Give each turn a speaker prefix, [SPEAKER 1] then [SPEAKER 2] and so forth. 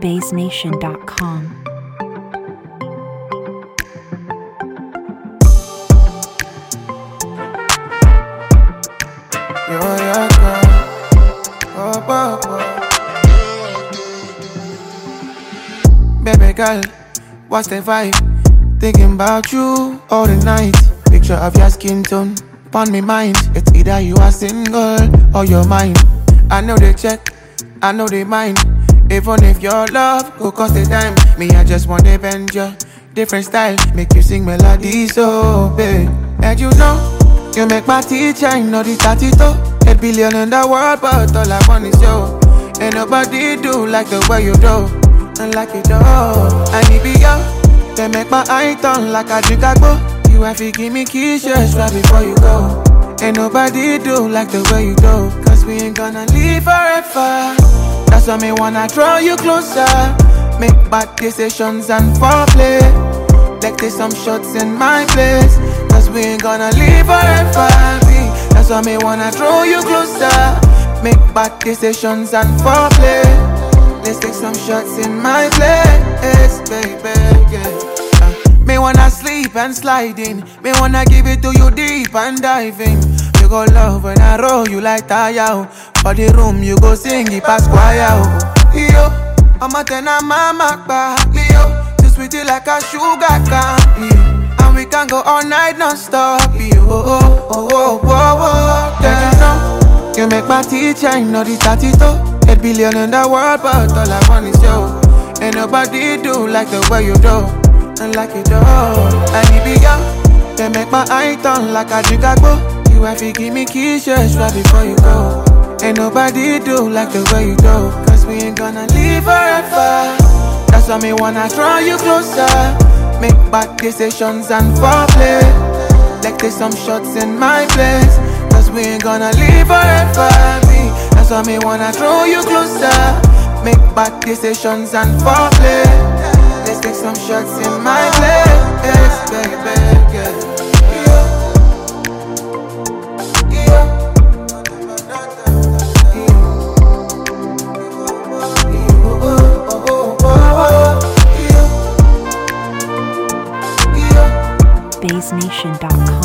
[SPEAKER 1] BaseNation.com.
[SPEAKER 2] Baby girl, what's the vibe? Thinking about you all the night. Picture of your skin tone upon me mind. It's either you are single or you're mine. I know they check, I know they mind. Even if your love go cost a dime, me I just want to bend you. Different style, make you sing melodies, so babe. And you know, you make my teacher, I know the 32. 8 billion in the world, but all I want is you. Ain't nobody do like the way you do, and like you do. I need be you, they make my eye turn like I drink a go. You have to give me kisses right before you go. Ain't nobody do like the way you do, cause we ain't gonna live forever. That's why me wanna draw you closer. Make bad decisions and foreplay. Like there's some shots in my place, cause we ain't gonna live forever. That's why me wanna draw you closer. Make bad decisions and foreplay. Let's take some shots in my place, baby, yeah. Me wanna sleep and slide in. Me wanna give it to you deep and dive in. You go love when I roll you like tire. For the room you go sing it past choir. Yo, I'm a tenor mama back. Yo, too sweetie like a sugar cane. And we can go all night non-stop. Yo, yeah, you know, you make my teacher, I know the 32. 8 billion in the world, but all I want is you. Ain't nobody do like the way you do, and like you do. I need be you, they make my eye turn like I drink a go. You have to give me kisses right before you go. Ain't nobody do like the way you do, cause we ain't gonna live forever. That's why me wanna draw you closer. Make bad decisions and foreplay. Like there's some shots in my place, cause we ain't gonna live forever. That's why me wanna draw you closer. Make bad decisions and foreplay. Let's take some shots in my place, baby, yeah.
[SPEAKER 1] BaseNation.com.